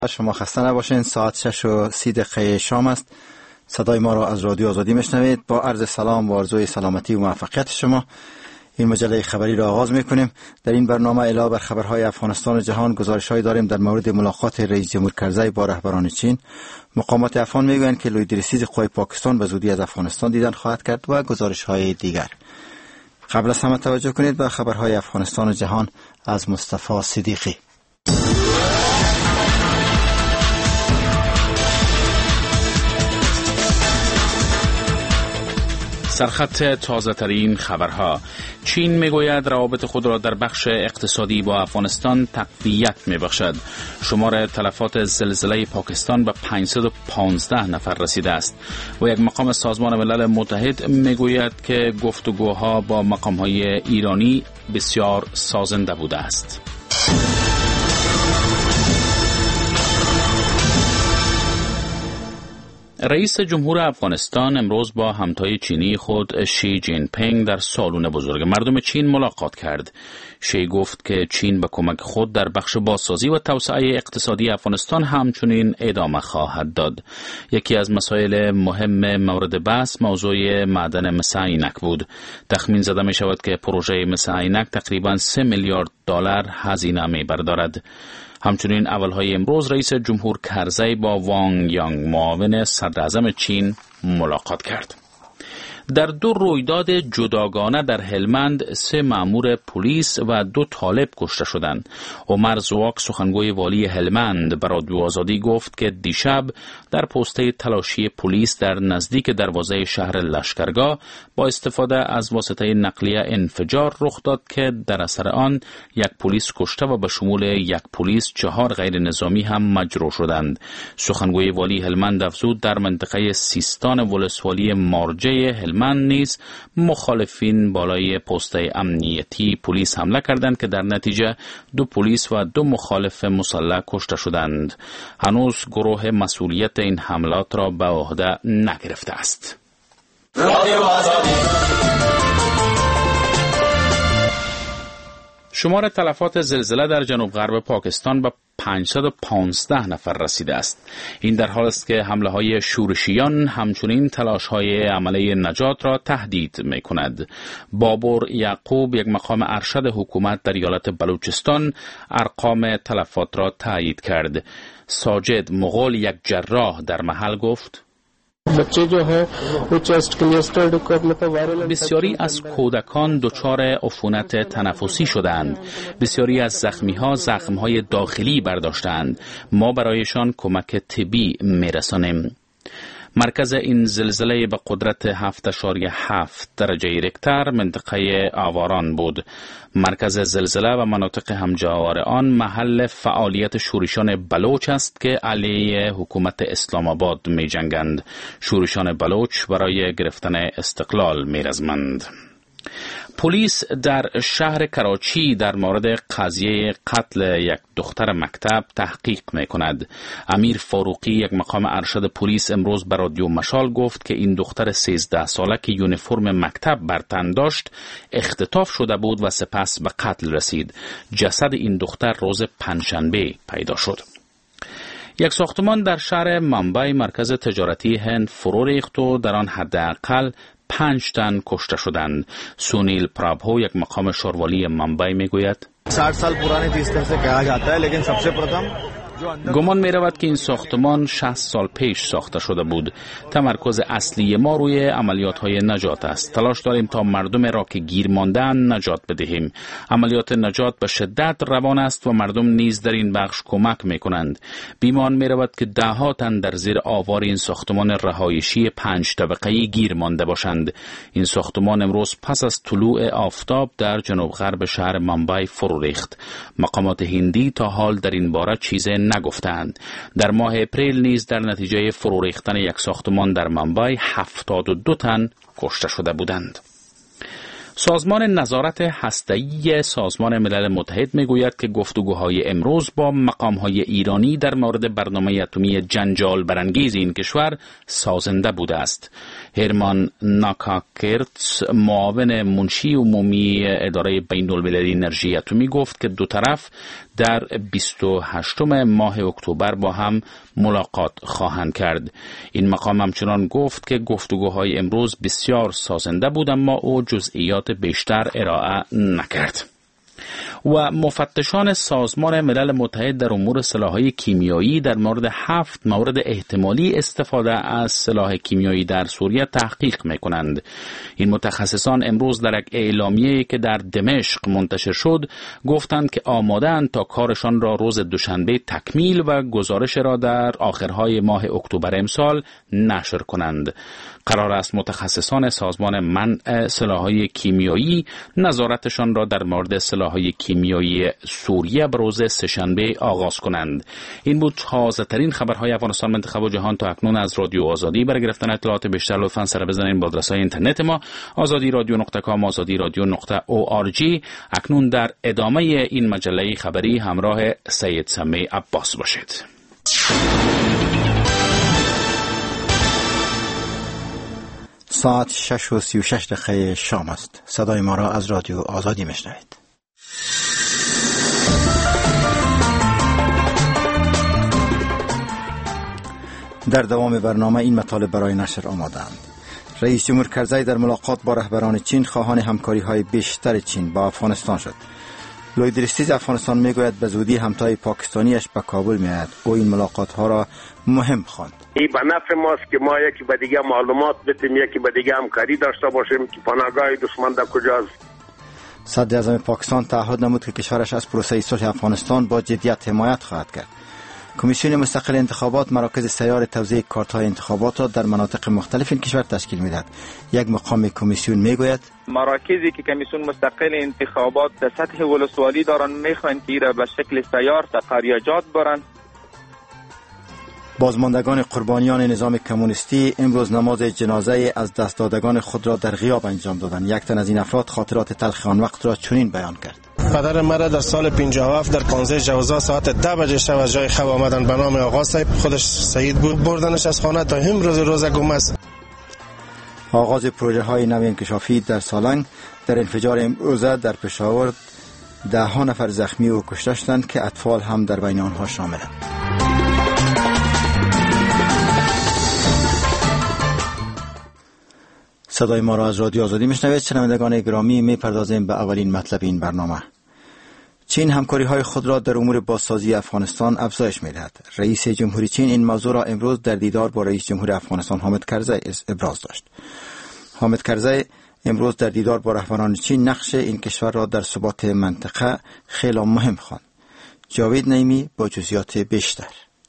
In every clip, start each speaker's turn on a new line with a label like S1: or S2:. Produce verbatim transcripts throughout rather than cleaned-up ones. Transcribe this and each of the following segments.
S1: شما خسته نباشین. ساعت شش و سی دقیقه شام است. صدای ما را از رادیو آزادی میشنوید. با عرض سلام و آرزوی سلامتی و موفقیت شما این مجله خبری را آغاز میکنیم. در این برنامه علاوه بر خبرهای افغانستان و جهان گزارش‌هایی داریم در مورد ملاقات رئیس جمهور کرزی با رهبران چین. مقامات افغان میگویند که لویدریسیز قوای پاکستان به زودی از افغانستان دیدن خواهد کرد و گزارش‌های دیگر. قبل از همه توجه کنید به خبرهای افغانستان و جهان از مصطفی صدیقی.
S2: سرخط تازه ترین خبرها. چین میگوید روابط خود را در بخش اقتصادی با افغانستان تقویت میبخشد. شمار تلفات زلزله پاکستان به پانصد و پانزده نفر رسیده است و یک مقام سازمان ملل متحد میگوید که گفتگوها با مقامهای ایرانی بسیار سازنده بوده است. رئیس جمهور افغانستان امروز با همتای چینی خود شی جین پینگ در سالن بزرگ مردم چین ملاقات کرد. شی گفت که چین به کمک خود در بخش بازسازی و توسعه اقتصادی افغانستان همچنین ادامه خواهد داد. یکی از مسائل مهم مورد بحث موضوع معدن مس عینک بود. تخمین زده می شود که پروژه مس عینک تقریباً سه میلیارد دلار هزینه می بردارد. همچنین اولهای امروز رئیس جمهور کرزی با وانگ یانگ معاون صدر اعظم چین ملاقات کرد. در دو رویداد جداگانه در هلمند سه مأمور پلیس و دو طالب کشته شدند. عمر زواک سخنگوی والی هلمند به رادیو آزادی گفت که دیشب در پسته تلاشی پلیس در نزدیک دروازه شهر لشکرگاه با استفاده از واسطه نقلیه انفجار رخ داد که در اثر آن یک پلیس کشته و به شمول یک پلیس چهار غیر نظامی هم مجروح شدند. سخنگوی والی هلمند افزود در منطقه سیستان ولسوالی مارجه هلمند من نیز مخالفین بالای پست امنیتی پلیس حمله کردند که در نتیجه دو پلیس و دو مخالف مسلح کشته شدند. هنوز گروه مسئولیت این حملات را به عهده نگرفته است. شمار تلفات زلزله در جنوب غرب پاکستان به پانصد و پانزده نفر رسیده است. این در حالی است که حمله های شورشیان همچنین تلاش های عملی نجات را تهدید می کند. بابر یعقوب یک مقام ارشد حکومت در ایالت بلوچستان ارقام تلفات را تایید کرد. ساجد مغول یک جراح در محل گفت
S3: بچه جو ہے وہ چیسٹ کلیسٹر کو مطلب وائرل
S2: بسیاری از کودکان دچار عفونت تنفسی شدند. بسیاری از زخمی‌ها زخم‌های داخلی برداشتند. ما برایشان کمک طبی می‌رسانیم. مرکز این زلزله به قدرت هفت اشاریه هفت درجه ریکتر منطقه آواران بود. مرکز زلزله و مناطق همجوار آن محل فعالیت شورشان بلوچ است که علیه حکومت اسلام آباد می جنگند. شورشان بلوچ برای گرفتن استقلال می رزمند. پلیس در شهر کراچی در مورد قضیه قتل یک دختر مکتب تحقیق می کند. امیر فاروقی یک مقام ارشد پلیس امروز به رادیو مشال گفت که این دختر سیزده ساله که یونیفرم مکتب بر تن داشت اختطاف شده بود و سپس به قتل رسید. جسد این دختر روز پنجشنبه پیدا شد. یک ساختمان در شهر ممبئی مرکز تجارتی هند فرو ریخت و در آن حداقل پنج تن کشته شدند. سونیل پرابهو یک مقام شوروالی ممبئی میگوید
S4: साठ साल पुराने थी इस तरह से कहा जाता है लेकिन सबसे प्रथम
S2: گمان می رود که این ساختمان شصت سال پیش ساخته شده بود. تمرکز اصلی ما روی عملیات های نجات است. تلاش داریم تا مردم را که گیر ماندن نجات بدهیم. عملیات نجات به شدت روان است و مردم نیز در این بخش کمک می کنند. بیمان می رود که ده ها تن در زیر آوار این ساختمان رهایشی پنج طبقه‌ای گیر مانده باشند. این ساختمان امروز پس از طلوع آفتاب در جنوب غرب شهر ممبئی فرو ریخت. مقامات هندی تا حال در این باره چیزی نگفتند. در ماه اپریل نیز در نتیجه فرو ریختن یک ساختمان در ممبئی هفتاد و دو تن کشته شده بودند. سازمان نظارت هسته‌ای سازمان ملل متحد میگوید که گفتگوهای امروز با مقامهای ایرانی در مورد برنامه اتمی جنجال برانگیز این کشور سازنده بوده است. هرمان ناکاکرتس معاون منشی عمومی اداره بین‌المللی انرژی اتمی گفت که دو طرف در بیست و هشتم ماه اکتبر با هم ملاقات خواهند کرد. این مقام همچنان گفت که گفتگوهای امروز بسیار سازنده بود، اما او جزئیات بیشتر ارائه نکرد. و مفتشان سازمان ملل متحد در امور سلاح‌های کیمیایی در مورد هفت مورد احتمالی استفاده از سلاح کیمیایی در سوریه تحقیق می‌کنند. این متخصصان امروز در یک اعلامیه‌ای که در دمشق منتشر شد گفتند که آماده‌اند تا کارشان را روز دوشنبه تکمیل و گزارش را در آخرهای ماه اکتبر امسال نشر کنند. قرار است متخصصان سازمان منع سلاح‌های کیمیایی نظارتشان را در مورد سلاح‌های کیمیایی سوریه به روز سه‌شنبه آغاز کنند. این بود تازه ترین خبرهای افغانستان، منطقه و جهان تا اکنون از رادیو آزادی. برای گرفتن اطلاعات بیشتر لطفاً سر بزنید به آدرس‌های اینترنت ما آزادی رادیو نقطه کام، آزادی رادیو نقطه او آر جی. اکنون در ادامه این مجله خبری همراه سید سمی عباس باشید.
S1: ساعت شش و سی و شش دقیقه شام است. صدای ما را از رادیو آزادی میشنوید. در دوام برنامه این مطالب برای نشر آماده‌اند. رئیس جمهور کرزی در ملاقات با رهبران چین خواهان همکاری‌های بیشتر چین با افغانستان شد. لوید رستیز افغانستان میگوید به زودی همتای پاکستانیش به کابل میآید. او این ملاقات‌ها را مهم خواند.
S5: این به نفع ماست که ما یکی به دیگه معلومات بدیم، یکی به دیگه همکاری داشته باشیم که پناهگاه دشمن در کجاست.
S1: صدر اعظم پاکستان تعهد نمود که کشورش از پروسه صلح افغانستان با جدیت حمایت خواهد کرد. کمیسیون مستقل انتخابات مراکز سیار توزیع کارت‌های انتخابات را در مناطق مختلف این کشور تشکیل می‌دهد. یک مقام کمیسیون میگوید
S6: مراکزی که کمیسیون مستقل انتخابات در سطح ولسوالی دارن میخوان که را به شکل سیار تا قریاجات برن.
S1: بازماندگان قربانیان نظام کمونیستی امروز نماز جنازه از دست دادگان خود را در غیاب انجام دادند. یک تن از این افراد خاطرات تلخ آن وقت را چنین بیان کرد:
S7: پدر مرا در سال پنجاه و هفت در پانزده جوزا ساعت ده بجه شب از جای خواب آمدن به نام آقا صاحب، خودش شهید بود، بردنش از خانه تا امروز روز گم است.
S1: آغاز پروژه های نو انکشافی در سالنگ. در انفجار امروزه در پشاور ده ها نفر زخمی و کشته شدند که اطفال هم در بین آنها شاملند. صدای ما را از رادیو آزادی میشنوید. شنوندگان گرامی، میپردازیم به اولین مطلب این برنامه. چین همکاری های خود را در امور بازسازی افغانستان افزایش میدهد. رئیس جمهوری چین این موضوع را امروز در دیدار با رئیس جمهور افغانستان حامد کرزی ابراز داشت. حامد کرزی امروز در دیدار با رهبران چین نقش این کشور را در ثبات منطقه خیلی مهم خواند. جاوید نعیمی با جزئیات بیشتر.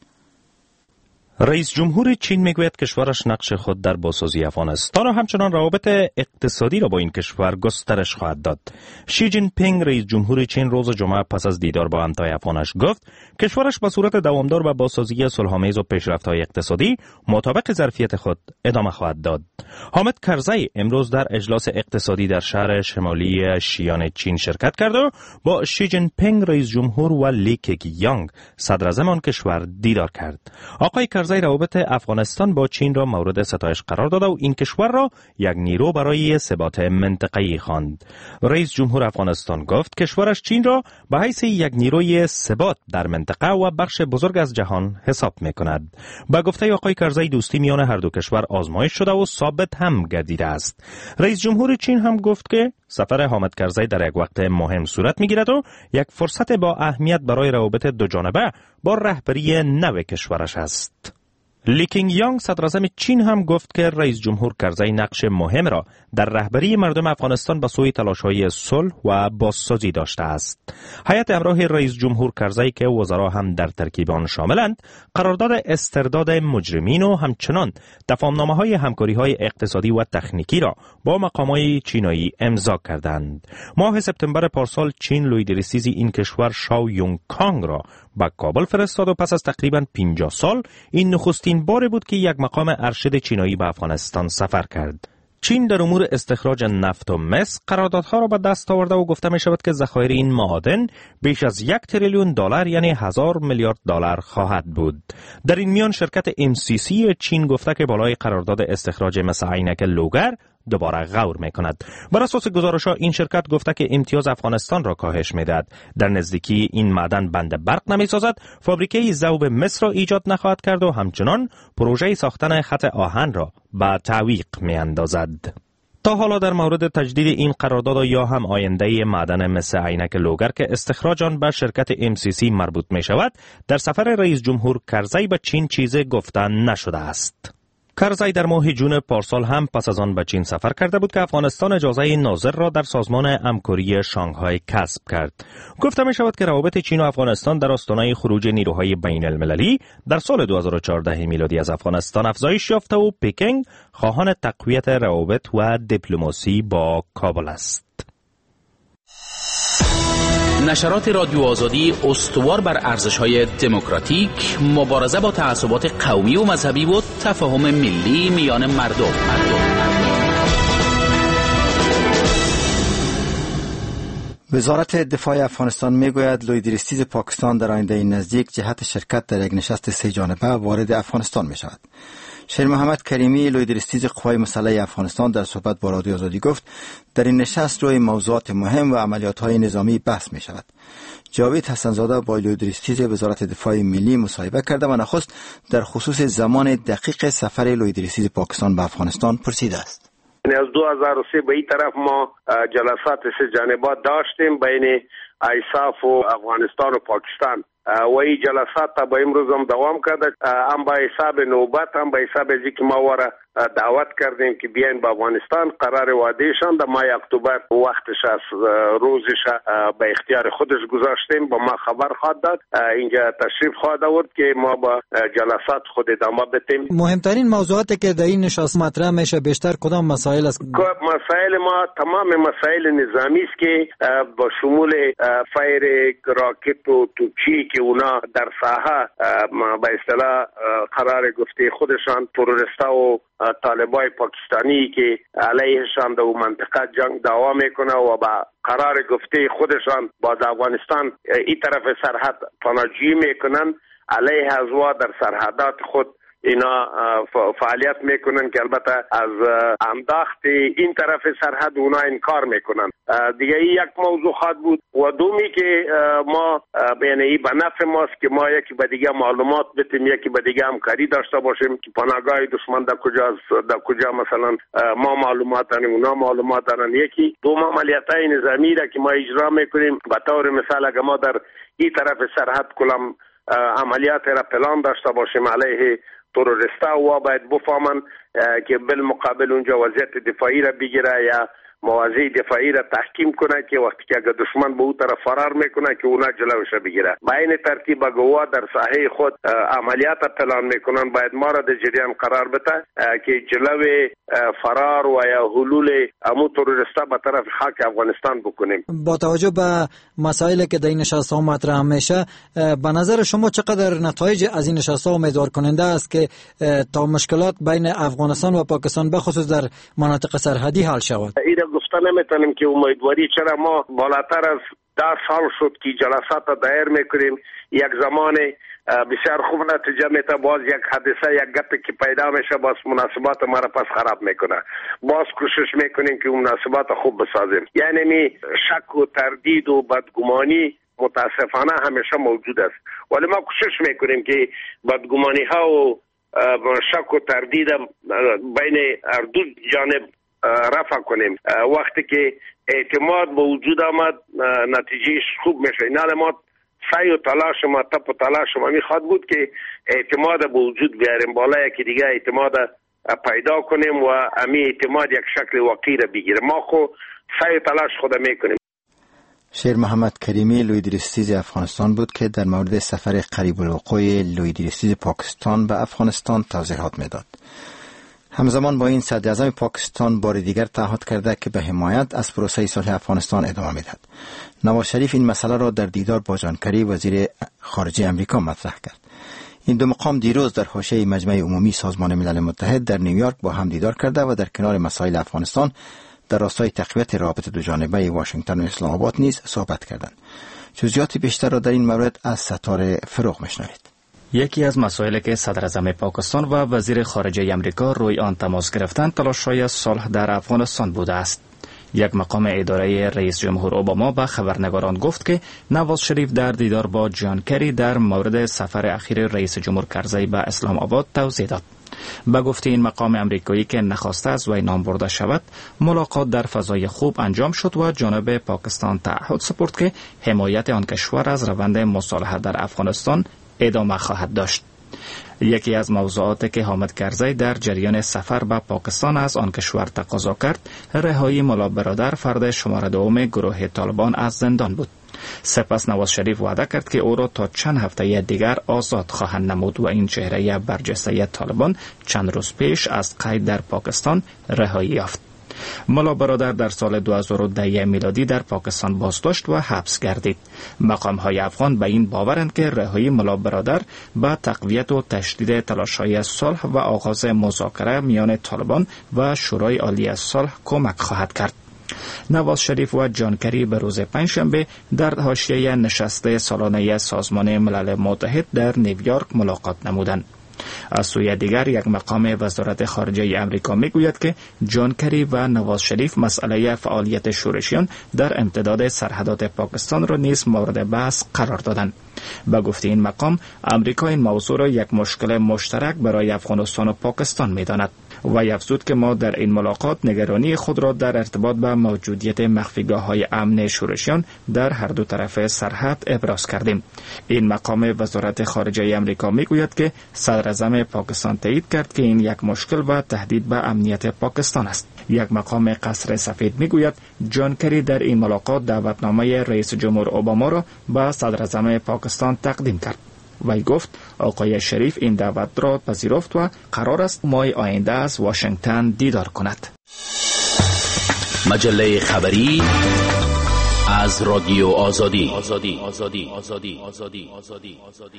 S8: رئیس جمهور چین میگوید کشورش نقش خود در بازسازی افغانستان و همچنان روابط اقتصادی را با این کشور گسترش خواهد داد. شی جین پینگ رئیس جمهور چین روز جمعه پس از دیدار با همتای افغانش گفت کشورش به صورت دوامدار به بازسازی صلح‌آمیز و پیشرفت‌های اقتصادی مطابق ظرفیت خود ادامه خواهد داد. حامد کرزی امروز در اجلاس اقتصادی در شهر شمالی شیان چین شرکت کرد و با شی جین پینگ رئیس جمهور و لی کیانگ صدر اعظم آن کشور دیدار کرد. آقای کرزی روابط افغانستان با چین را مورد ستایش قرار داد و این کشور را یک نیرو برای ثبات منطقه‌ای خواند. رئیس جمهور افغانستان گفت کشورش چین را به حیث یک نیروی ثبات در منطقه و بخش بزرگ از جهان حساب می‌کند. با گفته آقای کرزی دوستی میان هر دو کشور آزمایش شده و ثابت هم گردیده است. رئیس جمهور چین هم گفت که سفر حامد کرزی در یک وقت مهم صورت می‌گیرد و یک فرصت با اهمیت برای روابط دوجانبه با رهبری نو کشورش است. لی کیانگ صدر اعظم چین هم گفت که رئیس جمهور کرزی نقش مهم را در رهبری مردم افغانستان به سوی تلاش‌های صلح و بازسازی داشته است. هیئت همراه رئیس جمهور کرزی که وزرا هم در ترکیب آن شاملند، قرارداد استرداد مجرمین و همچنان تفاهم‌نامه‌های همکاری‌های اقتصادی و تکنیکی را با مقام‌های چینایی امضا کردند. ماه سپتامبر پارسال چین لویدرسیزی این کشور شاو یونگ کانگ را به کابل فرستاد و پس از تقریباً پنجاه سال این نخستین بار بود که یک مقام ارشد چینایی به افغانستان سفر کرد. چین در امور استخراج نفت و مس قراردادها را به دست آورده و گفته می شود که ذخایر این معادن بیش از یک تریلیون دلار یعنی هزار میلیارد دلار خواهد بود. در این میان شرکت ام سی سی چین گفته که بالای قرارداد استخراج مس عینک لوگر دوباره غور می کند. بر اساس گزارش‌ها این شرکت گفته که امتیاز افغانستان را کاهش می دهد. در نزدیکی این معدن بند برق نمی سازد، فابریکه ذوب مس را ایجاد نخواهد کرد و همچنان پروژه ساختن خط آهن را به تعویق می اندازد. تا حالا در مورد تجدید این قرارداد یا هم آینده معدن مس عینک لوگر که استخراج آن به شرکت ام سی سی مربوط می شود، در سفر رئیس جمهور کرزی به چین چیزی گفته نشده است. کرزی در ماه جون پارسال هم پس از آن به چین سفر کرده بود که افغانستان اجازه ناظر را در سازمان همکاری شانگهای کسب کرد. گفته می شود که روابط چین و افغانستان در آستانه خروج نیروهای بین المللی در سال دو هزار و چهارده میلادی از افغانستان افزایش یافته و پکینگ خواهان تقویت روابط و دیپلماسی با کابل است.
S2: نشرات رادیو آزادی استوار بر ارزش‌های دموکراتیک، مبارزه با تعصبات قومی و مذهبی و تفاهم ملی میان مردم.
S1: وزارت دفاع افغانستان میگوید لوید ریستیز پاکستان در آینده نزدیک جهت شرکت در یک نشست سه جانبه وارد افغانستان می شود. شیر محمد کریمی لوید ریستیز قوای مسلح افغانستان در صحبت با رادیو آزادی گفت در این نشست روی موضوعات مهم و عملیات‌های نظامی بحث می شود. جاوید حسنزاده با لوید ریستیز وزارت دفاع ملی مصاحبه کرده و نخست در خصوص زمان دقیق سفر لوید ریستیز پاکستان به افغانستان پرسیده است.
S5: از دو هزار و سه به این طرف ما جلسات سه جانبه داشتیم بین ایساف و افغانستان و پاکستان و این جلسات تا به امروز هم دوام کرده. هم به حساب نوبت هم به حساب ازی که ما واره دعوت کردیم که بیاین به افغانستان قرار وادیشان در ماه اکتبر وقتش از روزش به اختیار خودش گذاشتیم با ما خبر خواهد داد. اینجا تشریف خواهد آورد که ما با جلسات خود ادامه بدیم.
S9: مهمترین موضوعاتی که در این نشست مطرح میشه بیشتر کدام مسائل است؟
S5: مسائل ما تمام مسائل نظامی است که با شمول فایر راکت و توپچی که اونا در ساحه به اصطلاح قرار گفته خودشان تروریستا و طالبای پاکستانی که علیهشان در منطقه جنگ دوام میکنه و با قرار گفته خودشان با افغانستان این طرف سرحد پناهجویی میکنن، علیه ازوا در سرحدات خود اینا فعالیت میکنن که البته از انداخت این طرف سرحد اونا انکار میکنن. دیگه این یک موضوع خواهد بود و دومی که ما یعنی به نفع ماست که ما یکی به دیگه معلومات بتیم، یکی به دیگه همکاری داشته باشیم که پناهگاه دشمن در کجا در کجا مثلا ما معلومات داریم اونا معلومات دارن. یکی دو عملیاتای نظامی را که ما اجرا میکنیم به طور مثال اگه ما در این طرف سرحد کلم عملیات را پلان داشته باشیم علیه تروریستا و باید بفهمن که بالمقابل اونجا وضعیت دفاعی را بگیره یا موازی دفاعی را تحکیم کنه که وقتی که اگر دشمن به اون طرف فرار میکنه که اونا جلوش بگیره. با این ترتیب گوا در ساحه خود عملیات پلان میکنن باید ما را در جریان قرار بده که جلو فرار و یا حلول امو تروریستا به طرف خاک افغانستان بکنیم.
S9: با توجه به مسائلی که در این نشست ها مطرح میشه، به نظر شما چقدر نتایج از این نشست ها امیدوار کننده است که تا مشکلات بین افغانستان و پاکستان بخصوص در مناطق سرحدی حل شود؟
S5: گفته نمیتونیم که امیدواری، چرا ما بالاتر از ده سال شد که جلسات دایر میکنیم، یک زمان بسیار خوب نتیجه میده، باز یک حادثه یک گپی که پیدا میشه باز مناسبات ما را پس خراب میکنه. باز کوشش میکنیم که مناسبات خوب بسازیم. یعنی می شک و تردید و بدگمانی متاسفانه همیشه موجود است، ولی ما کوشش میکنیم که بدگمانی ها و شک و تردید بین هر دو جانب رفع کنیم. وقتی که اعتماد به وجود آمد نتیجهش خوب میشه. این ما سعی و تلاش ما تپ و تلاش ما میخواد بود که اعتماد به وجود بیاریم بالا، یکی دیگه اعتماد پیدا کنیم و امی اعتماد یک شکل واقعی را بگیره. ما خو سعی و تلاش خود میکنیم.
S1: شیر محمد کریمی لوید ریستیز افغانستان بود که در مورد سفر قریب الوقوع لوید ریستیز پاکستان به افغانستان توضیحات میداد. همزمان با این صدر اعظم پاکستان بار دیگر تعهد کرده که به حمایت از پروسه صلح افغانستان ادامه میدهد. نواز شریف این مسئله را در دیدار با جان کری وزیر خارجه امریکا مطرح کرد. این دو مقام دیروز در حاشیه مجمع عمومی سازمان ملل متحد در نیویورک با هم دیدار کرده و در کنار مسائل افغانستان در راستای تقویت رابطه دو جانبه واشنگتن و اسلام آباد نیز صحبت کردند. جزئیات بیشتر را در این مورد از ستاره فروغ میشنوید.
S10: یکی از مسائلی که صدر اعظم پاکستان و وزیر خارجه امریکا روی آن تماس گرفتند تلاش‌های صلح در افغانستان بوده است. یک مقام اداره رئیس جمهور اوباما به خبرنگاران گفت که نواز شریف در دیدار با جان کری در مورد سفر اخیر رئیس جمهور کرزی به اسلام آباد توضیح داد. به گفته این مقام امریکایی که نخواسته از وی نام برده شود، ملاقات در فضای خوب انجام شد و جانب پاکستان تعهد سپرد که حمایت آن کشور از روند مصالحه در افغانستان ادامه خواهد داشت. یکی از موضوعاتی که حامد کرزی در جریان سفر به پاکستان از آن کشور تقاضا کرد، رهایی ملا برادر، فرد شماره دوم گروه طالبان از زندان بود. سپس نواز شریف وعده کرد که او را تا چند هفته دیگر آزاد خواهند نمود و این چهره برجسته طالبان چند روز پیش از قید در پاکستان رهایی یافت. ملا برادر در سال دو هزار و ده میلادی در پاکستان بازداشت و حبس گردید. مقام‌های افغان به این باورند که رهایی ملا برادر به تقویت و تشدید تلاش‌های صلح و آغاز مذاکره میان طالبان و شورای عالی صلح کمک خواهد کرد. نواز شریف و جان کری به روز پنجشنبه در حاشیه نشست سالانه سازمان ملل متحد در نیویورک ملاقات نمودند. از سوی دیگر یک مقام وزارت خارجه امریکا میگوید که جان کری و نواز شریف مسئله فعالیت شورشیان در امتداد سرحدات پاکستان را نیز مورد بحث قرار دادند. به گفته این مقام، امریکا این موضوع را یک مشکل مشترک برای افغانستان و پاکستان می‌داند و افزود که ما در این ملاقات نگرانی خود را در ارتباط به موجودیت مخفیگاه‌های امن شورشیان در هر دو طرف سرحد ابراز کردیم. این مقام وزارت خارجه امریکا میگوید که صدر اعظم پاکستان تایید کرد که این یک مشکل و تهدید به امنیت پاکستان است. یک مقام قصر سفید میگوید جان کری در این ملاقات دعوتنامه رئیس جمهور اوباما را به صدر اعظم پاکستان تقدیم کرد. وی گفت آقای شریف این دعوت را پذیرفت و قرار است ماه آینده از واشنگتن دیدار کند.
S2: مجله خبری از رادیو آزادی. آزادی آزادی آزادی آزادی آزادی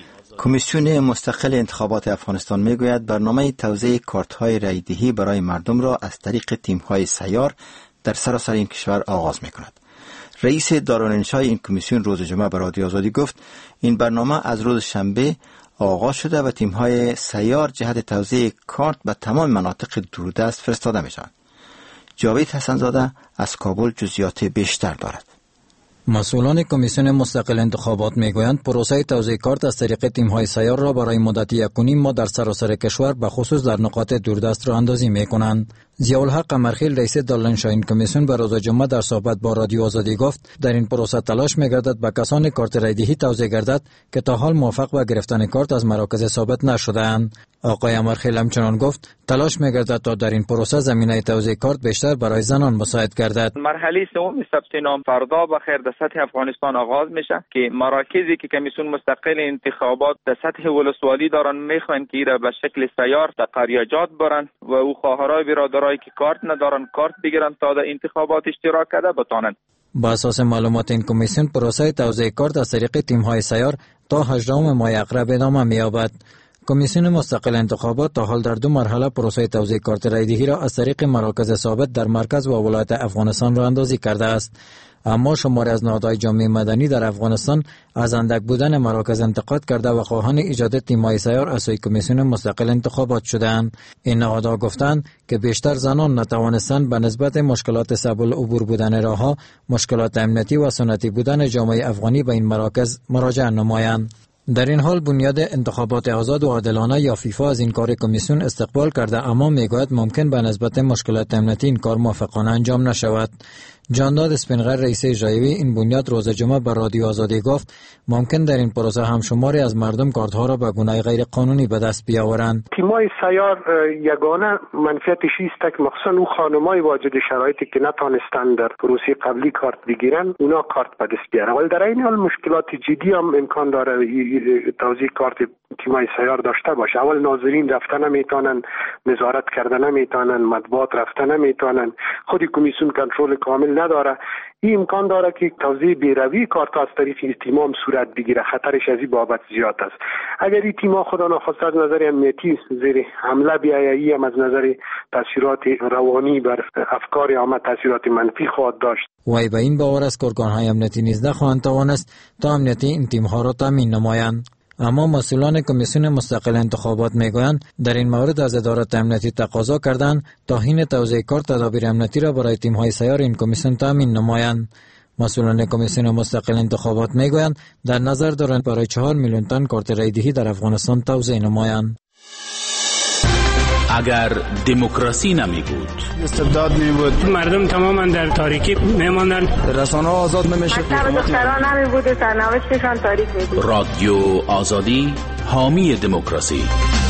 S1: کمیسیون مستقل انتخابات افغانستان میگوید برنامه توزیع کارت‌های رایدهی برای مردم را از طریق تیم‌های سیار در سراسر این کشور آغاز می‌کند. رئیس دارالانشای این کمیسیون روز جمعه به رادیو آزادی گفت این برنامه از روز شنبه آغاز شده و تیم‌های سیار جهت توزیع کارت به تمام مناطق دوردست فرستاده می‌شوند. جاوید حسن‌زاده از کابل جزئیات بیشتر دارد.
S9: مسئولان کمیسیون مستقل انتخابات میگویند پروسه توزیع کارت از طریق تیم‌های سیار را برای مدت یک و نیم ماه در سراسر کشور به خصوص در نقاط دوردست راه اندازی میکنند. ضیاءالحق قمرخیل رئیس دارالانشای این کمیسیون به روز جمعه در صحبت با رادیو آزادی گفت در این پروسه تلاش می‌گردد به کسانی کارت رایدهی توزیع گردد که تا حال موفق به گرفتن کارت از مراکز ثابت نشده‌اند. آقای قمرخیل همچنان گفت تلاش می‌گردد تا در این پروسه زمینه توزیع کارت بیشتر برای زنان مساعد گردد.
S6: مرحله سوم ثبت نام فردا به خیر در سطح افغانستان آغاز میشه که مراکزی که کمیسیون مستقل انتخابات در سطح ولسوالی دارن میخوان که ایره به شکل سیار در قریاجات برن و او خواهرای برادرایی که کارت ندارن کارت بگیرن تا در انتخابات اشتراک کرده بتانند.
S9: با اساس معلومات این کمیسیون پروسه توزیع کارت از طریق تیم‌های سیار تا هجدهم ماه اقرب ادامه می‌یابد. کمیسیون مستقل انتخابات تا حال در دو مرحله پروسه توزیع کارت رایدهی را از طریق مراکز ثابت در مرکز و ولایت افغانستان راه اندازی کرده است. اما شماری از نهادهای جامعه مدنی در افغانستان از اندک بودن مراکز انتقاد کرده و خواهان ایجاد تیم‌های سیار از سوی کمیسیون مستقل انتخابات شدند. این نهادها گفتند که بیشتر زنان نتوانستند به نسبت مشکلات صعب العبور بودن راهها، مشکلات امنیتی و سنتی بودن جامعه افغانی به این مراکز مراجعه نمایند. در این حال بنیاد انتخابات آزاد و عادلانه یا فیفا از این کار کمیسیون استقبال کرده اما میگوید ممکن به نسبت مشکلات امنیتی این کار موفقانه انجام نشود. جانداد اسپینغر رئیس اجرایی این بنیاد روز جمعه به رادیو آزادی گفت ممکن در این پروسه هم شماری از مردم کارت‌ها را به گونه غیر قانونی به دست بیاورند.
S11: تیم‌های سیار یگانه منفعتش است که مخصوصا اون خانم‌های واجد شرایطی که نتونستند در پروسه قبلی کارت بگیرن اونا کارت به دست بیارن. ولی در این حال مشکلات جدی هم امکان داره توزیع کارت تیم‌های سیار داشته باشه. اول ناظرین رفتن نمیتونن، نظارت کردن نمیتونن، مطبوعات رفتن نمیتونن، خود کمیسیون کنترل کامل نداره. این امکان داره که توزیع بیروی کارت از طریق تیم‌ها هم صورت بگیره. خطرش از این بابت زیاد است. اگر این تیم‌ها خدا ناخواسته از نظر امنیتی زیر حمله بیایی هم از نظر تاثیرات روانی بر افکار عامه تاثیرات منفی خواهد داشت.
S9: وای به این باور است که ارگان‌های امنیتی نیز نخواهند توانست تا امنیتی این تیم‌ها را تامین نمایند. اما مسئولان کمیسیون مستقل انتخابات میگویند در این مورد از ادارات امنیتی تقاضا کردند تا حین توزیع کارت تدابیر امنیتی را برای تیم‌های سیار این کمیسیون تامین نمایند. مسئولان کمیسیون مستقل انتخابات میگویند در نظر دارند برای چهار میلیون تن کارت رایدهی در افغانستان توزیع نمایند.
S2: اگر دموکراسی نمی بود،
S12: استبداد می بود، مردم تماما در تاریکی میماندند،
S4: رسانه ها آزاد نمیشه،
S13: مکتب دختران نمی بود، سرنوشتشان تاریک می بود.
S2: رادیو آزادی حامی دموکراسی.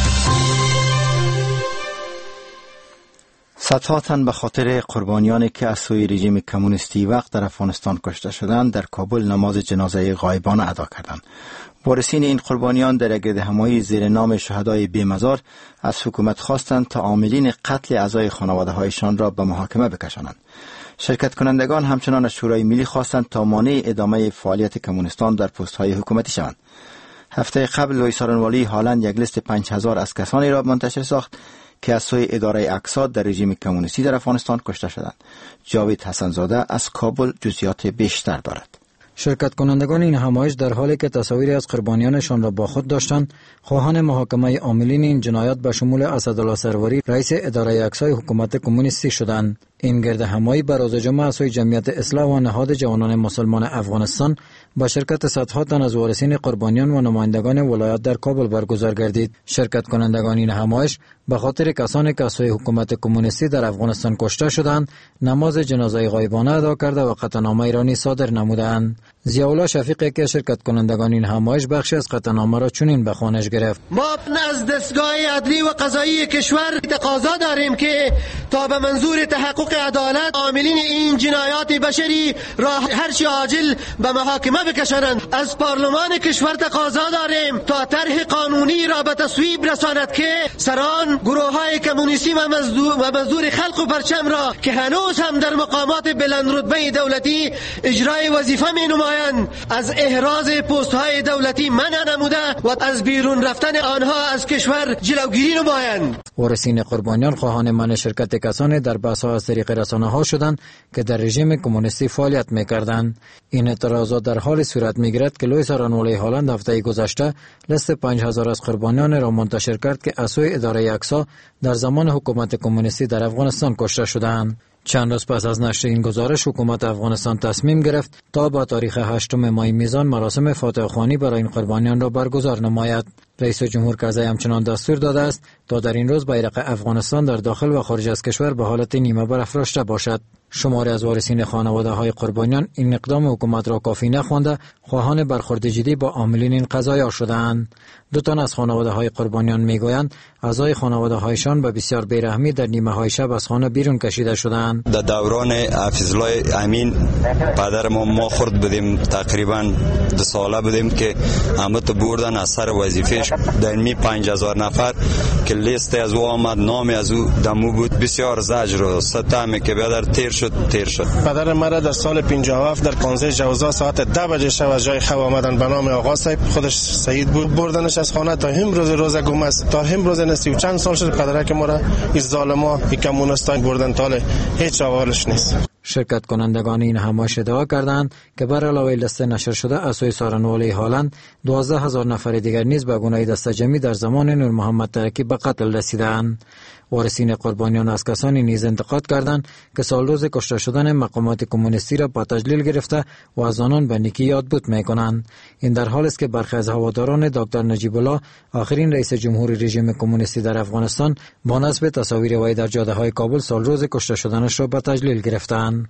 S1: صدها تن به خاطر قربانیانی که از سوی رژیم کمونیستی وقت در افغانستان کشته شدند در کابل نماز جنازه غایبانه ادا کردند. وارثین این قربانیان در گردهمایی زیر نام شهدای بی‌مزار از حکومت خواستند تا عاملین قتل اعضای خانواده هایشان را به محاکمه بکشانند. شرکت کنندگان همچنان از شورای ملی خواستند تا مانع ادامه فعالیت کمونیستان در پست های حکومتی شوند. هفته قبل لوی سارنوالی هالند یک لیست پنج هزار از کسانی را منتشر ساخت که از سوی اداره اقساط در رژیم کمونیستی در افغانستان کشته شدند. جاوید حسنزاده از کابل جزئیات بیشتر دارد.
S9: شرکت کنندگان این همایش در حالی که تصاویری از قربانیانشان را با خود داشتند، خواهان محاکمه عاملین این جنایت به شمول اسدالله سروری رئیس اداره اقصای حکومت کمونیستی شدند. این گرد همایی بر روز جمعه از سوی جمعیت اصلاح و نهاد جوانان مسلمان افغانستان با شرکت صدها تن از وارثین قربانیان و نمایندگان ولایت در کابل برگزار گردید. شرکت کنندگان این همایش به خاطر کسانی که از سوی حکومت کمونیستی در افغانستان کشته شدند، نماز جنازه غایبانه ادا کرده و قطعنامه ایرانی صادر نمودند. ضیاءالله شفیقی که شرکت کنندگان این همایش بخشی از قطعنامه را چنین به خوانش گرفت:
S14: ما از دستگاه عدلی و قضایی کشور تقاضا داریم که تا به منظور تحقق عدالت عاملین این جنایات بشری را هرچی عاجل به محاکمه بکشانند. از پارلمان کشور تقاضا داریم تا طرح قانونی را به تصویب رساند که سران گروه‌های کمونیستی و منظور خلق و پرچم را که هنوز هم در مقامات بلند رتبه دولتی اجرای وظیفه می‌نمایند از احراز پست‌های دولتی منع نموده و از بیرون رفتن آنها از کشور جلوگیری نمایند.
S9: وارثین قربانیان خواهان منع شرکت کسانی در بحث‌ها از طریق رسانه‌ها شدند که در رژیم کمونیستی فعالیت می‌کردند. این اعتراضات در حال صورت می‌گیرد که لوی سارنوالی هالند هفته گذشته لیست پنج هزار از قربانیان را منتشر کرد که از سوی اداره اقصا در زمان حکومت کمونیستی در افغانستان کشته شدند. چند روز پس از نشر این گزارش حکومت افغانستان تصمیم گرفت تا با تاریخ هشتم ماه میزان مراسم فاتحه خوانی برای این قربانیان را برگزار نماید. رئیس جمهور کرزی همچنان دستور داده است تا در این روز بیرق افغانستان در داخل و خارج از کشور به حالت نیمه برافراشته باشد. شماری از وارثین خانواده های قربانیان این اقدام حکومت را کافی نخوانده خواهان برخورد جدی با عاملین این قضایا شدند. دو تن از خانواده های قربانیان میگویند اعضای خانواده هایشان به بسیار بیرحمی در نیمه های شب از خانه بیرون کشیده شدند.
S15: در دوران حافظ الله امین پدر ما ما خورد بودیم، تقریبا دو ساله بودیم که همت بردن از سر وظیفهش در می پنج هزار نفر که لیست از او آمد، نام از او دمو بود. بسیار زجر و ستم که بدر تیر شد تیر شد.
S7: پدر مرا در سال پنجاه و هفت در پانزده جوزا ساعت ده بجه شب از جای خواب آمدن به نام آقا صاحب، خودش شهید بود، بردنش از خانه تا امروز روز گم است. تا امروز نصیب چند سال شد پدرک ما را این ظالما این کمونیستان بردن، تاله هیچ احوالش نیست.
S9: شرکت کنندگان این همایش ادعا کردند که بر علاوه لیست نشر شده از سوی سارنوالی هالند دوازده هزار نفر دیگر نیز به گناه دست جمعی در زمان نور محمد ترکی به قتل رسیدند. وارثین قربانیان از کسانی نیز انتقاد کردند که سال روز کشته شدن مقامات کمونیستی را با تجلیل گرفته و از آنان به نیکی یاد بود میکنند. این در حالی است که برخی از هواداران دکتر نجیب الله آخرین رئیس جمهور رژیم کمونیستی در افغانستان با نصب تصاویر وی در جاده های کابل سال روز کشته شدنش را به تجلیل گرفتند.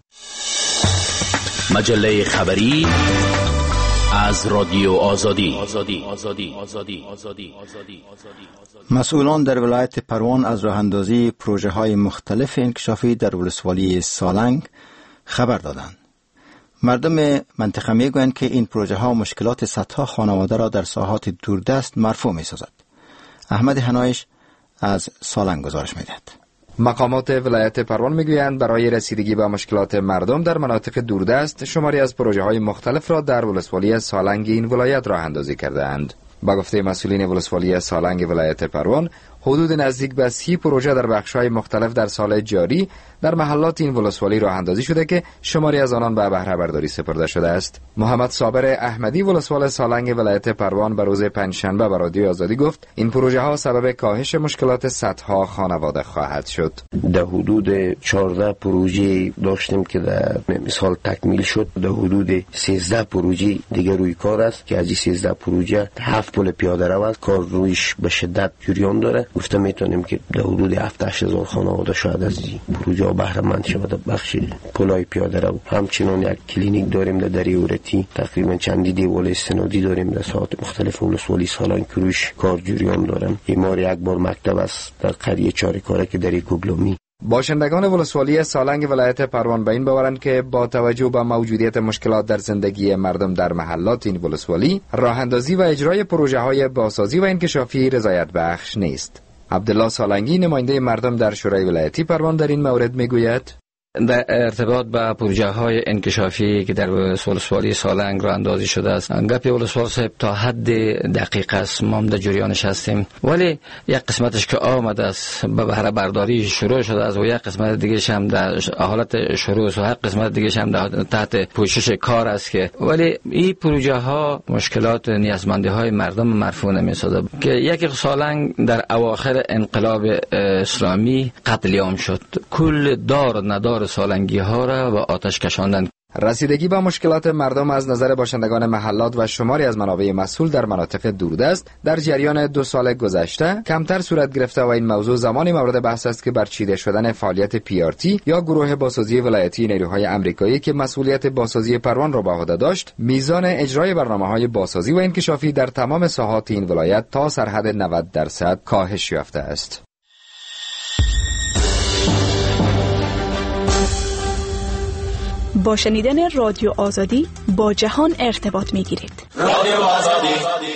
S2: مجله خبری از رادیو آزادی. آزادی. آزادی. آزادی. آزادی. آزادی.
S1: مسئولان در ولایت پروان از راه اندازی پروژه های مختلف انکشافی در ولسوالی سالنگ خبر دادند. مردم منطقه میگویند که این پروژه ها مشکلات صدها خانواده را در ساحات دوردست مرفوع می سازد. احمد حنایش از سالنگ گزارش می دهد.
S16: مقامات ولایت پروان میگویند برای رسیدگی به مشکلات مردم در مناطق دوردست شماری از پروژه های مختلف را در ولسوالی سالنگ این ولایت راه اندازی کردند. با گفته مسئولین ولسوالی سالنگ ولایت پروان، حدود نزدیک به سی پروژه در بخش‌های مختلف در سال جاری در محلات این ولسوالی راه اندازی شده که شماری از آنان به بهره برداری سپرده شده است. محمد صابر احمدی ولسوال سالنگ ولایت پروان به روز پنجشنبه به رادیو آزادی گفت این پروژه ها سبب کاهش مشکلات صدها خانواده خواهد شد.
S17: در حدود چهارده پروژه داشتیم که در مثال تکمیل شد. در حدود سیزده پروژه دیگر روی کار است که از این سیزده پروژه هفت پل پیاده رو است، کار رویش به شدت جریان داره. گفته میتونیم که در حدود هفت هشت هزار خانواده شاید از این پروژه بهره مند شود. بخش پلای پیاده رو همچنان یک کلینیک داریم در دریورتی، تقریبا چندی دیوال استنادی داریم در ساحات مختلف ولسوالی سالنگ که رویش کار جریان دارن. ایمار یک بار مکتب است در قریه چارکاره که در کوبلومی.
S16: باشندگان ولسوالی سالنگ ولایت پروان به این باورند که با توجه به موجودیت مشکلات در زندگی مردم در محلات این ولسوالی، راه اندازی و اجرای پروژه های بازسازی و انکشافی رضایت بخش نیست. عبدالله سالنگی نماینده مردم در شورای ولایتی پروان در این مورد میگوید
S18: در ارتباط با پروژه های انکشافی که در ولسوالی سالنگ راه اندازی شده است، گپ ولسوال صاحب تا حد دقیق است، ما در جریانش هستیم، ولی یک قسمتش که آمده است به بهره برداری شروع شده است و یک قسمت دیگه هم در حالت شروع است و یک قسمت دیگه هم در تحت پوشش کار است که ولی این پروژه ها مشکلات نیازمندی های مردم مرفوع نمی‌سازد. که یک سالنگ در اواخر انقلاب اسلامی قتل عام شد، کل دار و ندار سالنگی ها را و آتش کشاندند.
S16: رسیدگی با مشکلات مردم از نظر باشندگان محلات و شماری از منابع مسئول در مناطق دوردست در جریان دو سال گذشته کمتر صورت گرفته و این موضوع زمانی مورد بحث است که برچیده شدن فعالیت پی آر تی یا گروه بازسازی ولایتی نیروهای آمریکایی که مسئولیت بازسازی پروان را به عهده داشت، میزان اجرای برنامه‌های بازسازی و انکشافی در تمام ساحات این ولایت تا سرحد نود درصد کاهش یافته است.
S19: با شنیدن رادیو آزادی با جهان ارتباط می‌گیرید. رادیو آزادی.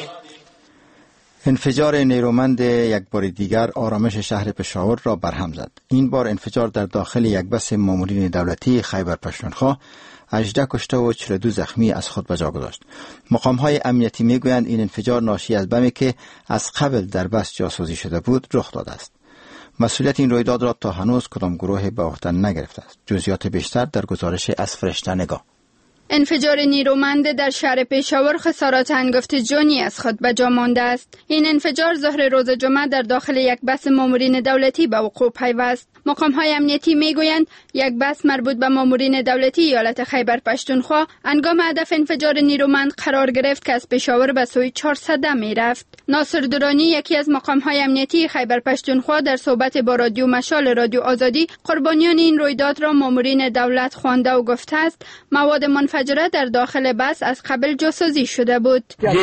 S1: انفجار نیرومند یک بار دیگر آرامش شهر پشاور را برهم زد. این بار انفجار در داخل یک بس مامورین دولتی خیبر پختونخوا هجده کشته و چهل و دو زخمی از خود به جا گذاشت. مقام‌های امنیتی می‌گویند این انفجار ناشی از بمی که از قبل در بس جاسوسی شده بود رخ داده است. مسئولیت این رویداد را تا هنوز کدام گروه به عهده نگرفته است. جزئیات بیشتر در گزارش از فرشته نگاه.
S20: انفجار نیرومند در شهر پشاور خسارات هنگفت جانی از خود به جا مانده است. این انفجار ظهر روز جمعه در داخل یک بس مامورین دولتی به وقوع پیوست. مقام‌های امنیتی میگویند یک بس مربوط به مامورین دولتی ایالت خیبر پختونخوا هنگام هدف انفجار نیرومند قرار گرفت که از پشاور به سوی چهارصده میرفت. ناصر درانی یکی از مقام‌های امنیتی خیبر پختونخوا در صحبت با رادیو مشال رادیو آزادی قربانیان این رویداد را مامورین دولت خوانده و گفته است مواد منفجره در داخل بس از قبل جاسوسی شده بود.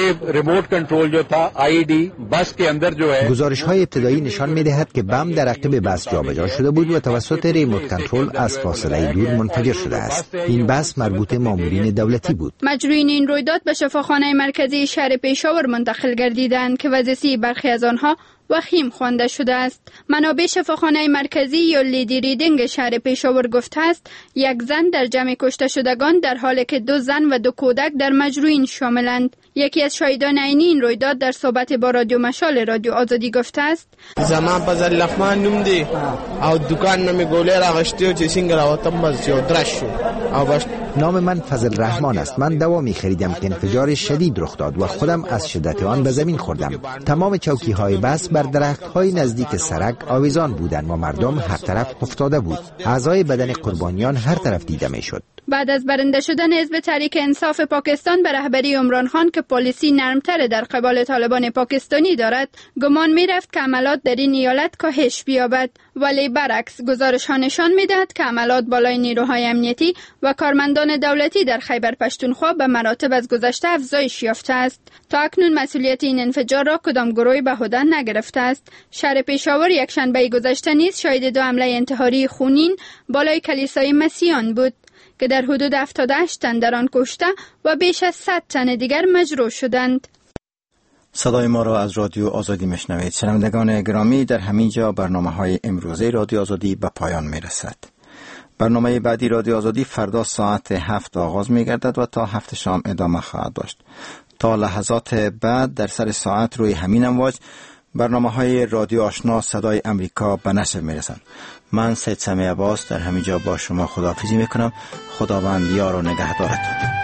S21: گزارش‌های ابتدایی نشان می‌دهد که بم در عقب بس جابجا شده بود و توسط ریموت کنترل از فاصله دور منفجر شده است. این بس مربوط مامورین دولتی بود.
S20: مجروحین این رویداد به شفاخانه مرکزی شهر پشاور منتقل گردیدند که وضعیت برخی از آنها وخیم خوانده شده است. منابع شفاخانه مرکزی یا لیدی ریدینگ شهر پشاور گفته است یک زن در جمع کشته شدگان در حالی که دو زن و دو کودک در مجروحین شاملند. یکی از شاهدان عینی این رویداد در صحبت با رادیو مشال رادیو آزادی گفته است
S22: زمان پزل لخمان نوم دی او دکان نمی گوله را غشتی و چه سینگ راوتم بز جو درش شو او باش.
S21: نام من فضل رحمان است. من دوا می خریدم که انفجار شدید رخ داد و خودم از شدت آن به زمین خوردم. تمام چوکی های بس بر درخت های نزدیک سرک آویزان بودند و مردم هر طرف افتاده بود. اعضای بدن قربانیان هر طرف دیده می شد.
S20: بعد از برنده شدن حزب تحریک انصاف پاکستان به رهبری عمران خان که پالیسی نرمتر در قبال طالبان پاکستانی دارد، گمان می رفت که عملات در این ایالت کاهش بیابد، ولی برعکس گزارش ها نشان می دهد که عملات بالای نیروهای امنیتی و کارمندان دولتی در خیبر پختونخوا به مراتب از گذشته افزایش یافته است. تا اکنون مسئولیت این انفجار را کدام گروهی به عهده نگرفته است. شهر پشاور یک شنبه گذشته نیز شاهد دو حمله انتحاری خونین بالای کلیسای مسیحیان بود که در حدود هفتاد و هشت تن در آن کشته و بیش از صد تن دیگر مجروح شدند.
S1: صدای ما را از رادیو آزادی میشنوید. شنوندگان گرامی، در همین جا برنامه‌های امروزه رادیو آزادی به پایان میرسد. برنامه بعدی رادیو آزادی فردا ساعت هفت آغاز میگردد و تا هفت شام ادامه خواهد داشت. تا لحظات بعد در سر ساعت روی همین امواج برنامه های رادیو آشنا صدای امریکا به نشر میرسند. من سید سمی عباس در همینجا با شما خداحافظی میکنم. خداوند یار و نگهدارتون.